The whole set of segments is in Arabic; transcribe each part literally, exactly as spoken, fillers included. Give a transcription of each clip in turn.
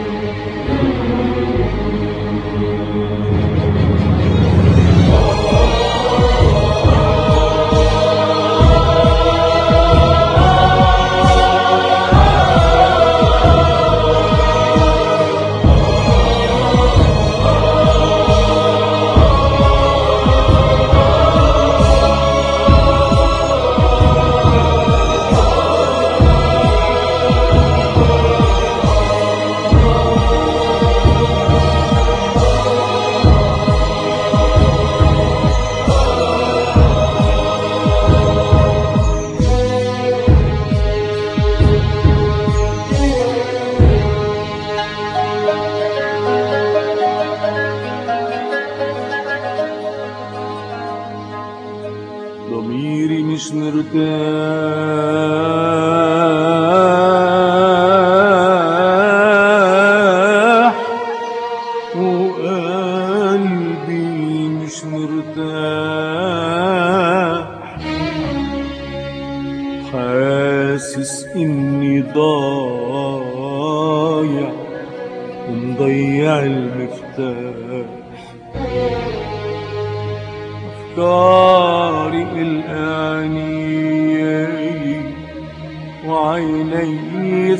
ضميري مش مرتاح وقلبي مش مرتاح، حاسس اني ضايع ومضيع المفتاح. أفكاري الآنية وعيني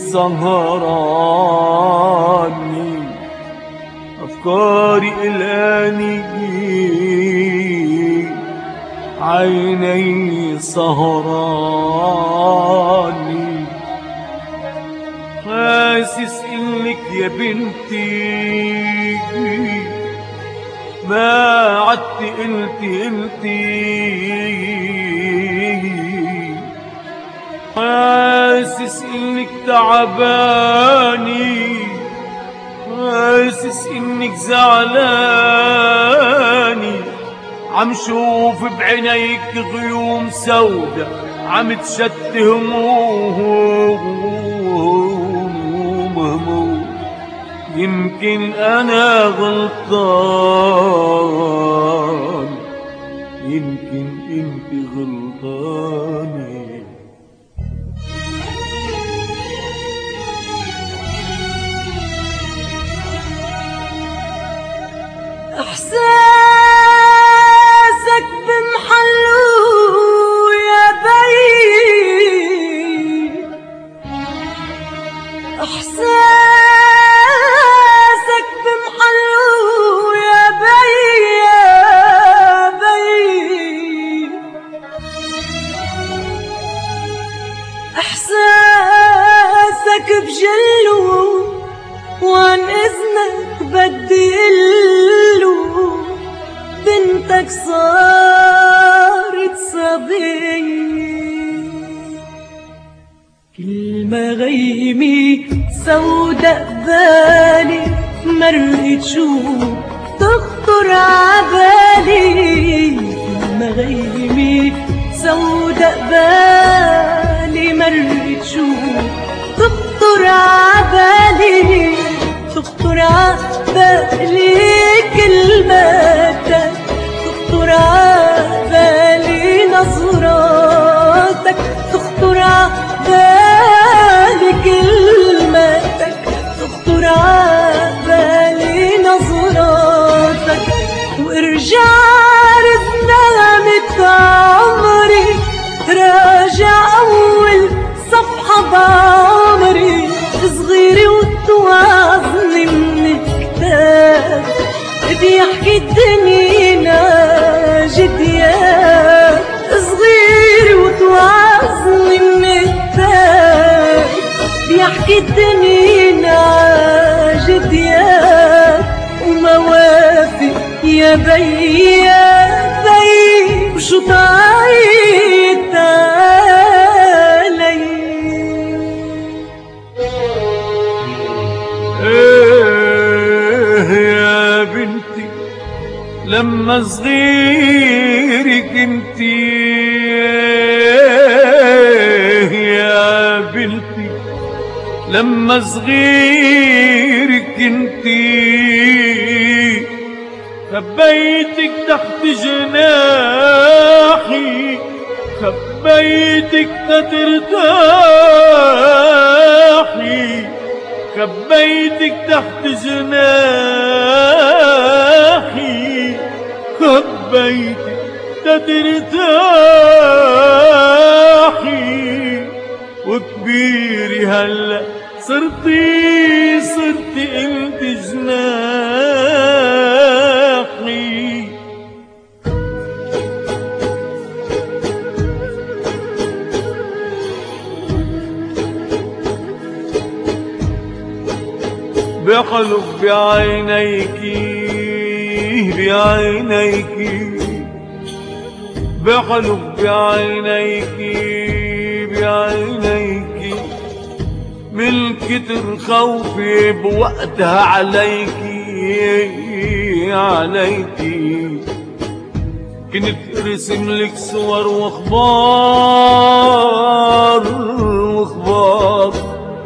سهراني، أفكاري الآنية عيني سهراني، حاسس إنك يا بنتي ما عدت قلتي قلتي، حاسس انك تعباني، حاسس انك زعلاني، عم شوف بعينيك غيوم سودا عم تشتي هموم، يمكن أنا غلطان، يمكن أنت غلطانة. إحساسك بمحله يا بي، إحساسك بمحله يا بي يا بي، إحساسك بجله وعن إذنك بدي قله بنتك صارت صبية. كل ما غيمي سودا قبالي مرقت شو تخطر عبالي، كل ما غيمي سودا قبالي مرقت شو تخطر عبالي، تخطر عبالي كلماتك، تخطر عبالي نظراتك، تخطر عبالي كلماتك، تخطر عبالي نظراتك. وارجع رد نغمة عمري، راجع أول صفحة بعمري، صغيري وتوعظني من الكتاب، بيحكي الدنيا جديات، صغيري وتوعظني من الكتاب، بيحكي الدنيا جديات وموافق يا بي يا بي، وشو طايت علي. ايه يا بنتي لما صغيري كنتي، ايه يا بنتي لما صغيري كنتي، خبيتك تحت جناحي، خبيتك تترتاحي، خبيتك تحت جناحي، خبيتك تترتاحي، وكبيري هلا صرتي صرتي انت جناحي. بحلف بعينيكي بعينيكي، بحلف بعينيكي بعينيكي، من كتر خوفي بوقتها عليكي عليكي، كنت ارسم لك صور واخبار واخبار،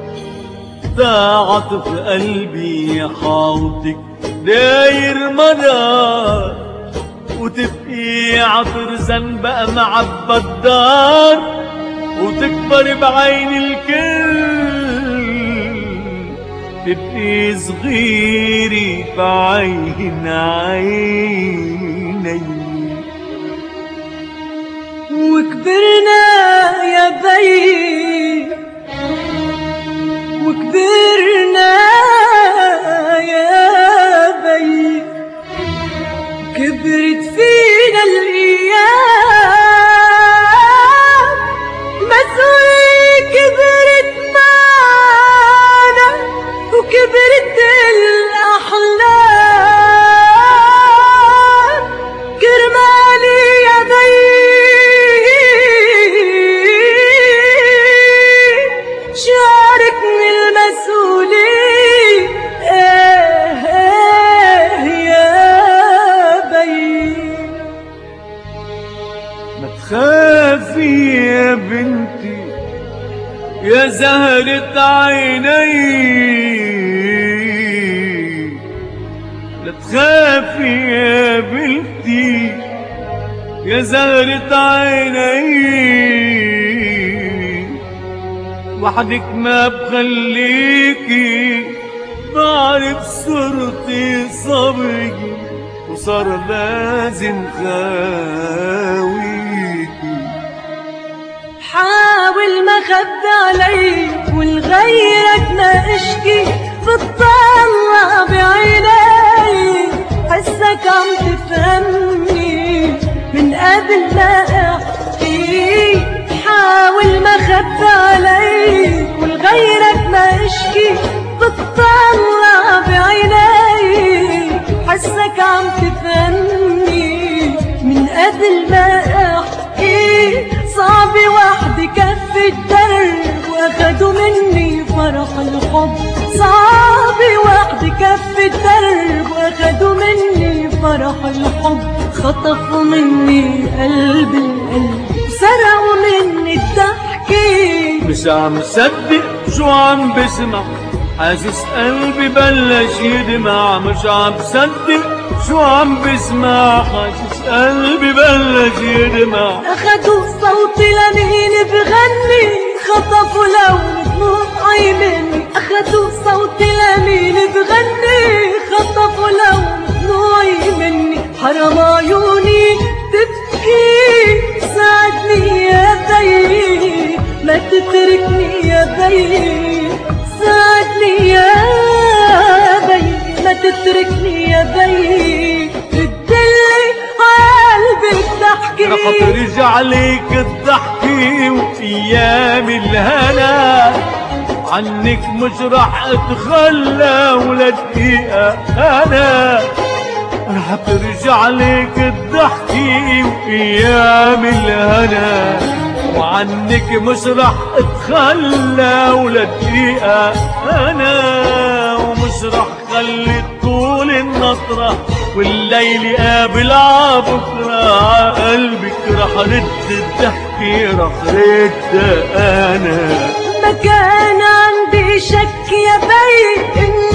عطف قلبي حاوطك داير مدار، وتبقي عطر زنبق معبى الدار، وتكبر بعين الكل، تبقي صغيري بعين عيني. وكبرنا يا بي، وكبرنا يا بي، كبرت فينا الأيام، مسؤولية كبرت معنا، وكبرت الأحلام، كرمالي يا بي شاركني المسؤولية. ايه ايه يا بي، ما تخافي يا بنتي يا زهرة عيني، لا تخافي يا بنتي يا زهرة عيني، وحدك ما بخليكي، بعرف صرتي صبري وصار لازم خاويكي. حاول ما خبي عليك ولغيرك ما اشكي، بتطلع بعيني حسك عم تفهمني من قبل ما احكي. حاول ما خبي عليك ولغيرك ما اشكي، بتطلع بعيني حسك عم تفهمني من قبل ما احكي. صعب وحدي كف الدرب واخدوا مني فرح الحب، صعب وحدي كف الدرب واخدوا مني فرح الحب، خطفوا مني قلب القلب سرقوا مني الضحكة. مش عم صدق شو عم بسمع، حاسس قلبي بلش يدمع، مش عم صدق شو عم بسمع، حاسس قلبي بلش يدمع. اخدوا صوتي لمين بغني، خطفوا لون دموعي مني، اخدوا صوتي لمين بغني، خطفوا لون دموعي مني. حرام عيوني تبكي، ساعدني يا بي ما تتركني يا بي، ساعدني يا بي ما تتركني يا بي، ردلي قلبك ضحكي. رح ترجع ليك الضحكي وايام الهنا، عنك مش رح اتخلى ولا دقيقة انا. رح ترجع ليك الضحكي وايام الهنا، وعنك مش رح اتخلى ولا دقيقة انا. ومش رح خلي طول النطرة والليل قابل عبكرة، عقلبك رح رد الضحكي رح رد انا. ما كان عندي شك يا بي